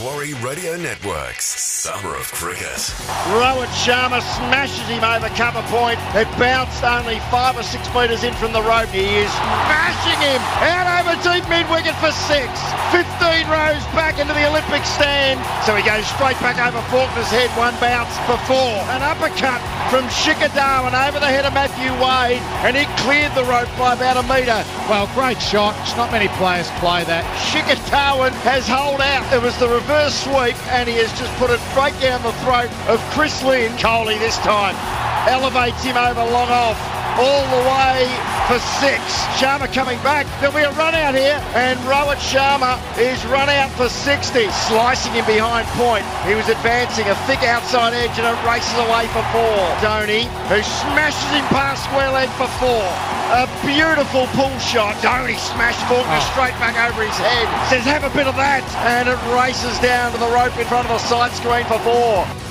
Macquarie Radio Network's Summer of Cricket. Rohit Sharma smashes him over cover point. It bounced only 5 or 6 metres in from the rope. He is smashing him out over deep mid-wicket for 6. 15 rows back into the Olympic stand. So he goes straight back over Faulkner's head. One bounce for 4. An uppercut from Shikhar Dhawan over the head of Matthew Wade, and he cleared the rope by about a metre. Well, great shot. Not many players play that. Shikhar Dhawan has holed out. It was the reverse sweep, and he has just put it right down the throat of Chris Lynn. Kohli this time elevates him over long off, all the way for 6. Sharma coming back. There'll be a run out here, and Rohit Sharma is run out for 60, slicing him behind point. He was advancing a thick outside edge, and it races away for 4. Dhoni, who smashes him past square leg for 4. A beautiful pull shot. Dhoni smashed Faulkner straight back over his head. Says, have a bit of that. And it races down to the rope in front of the side screen for 4.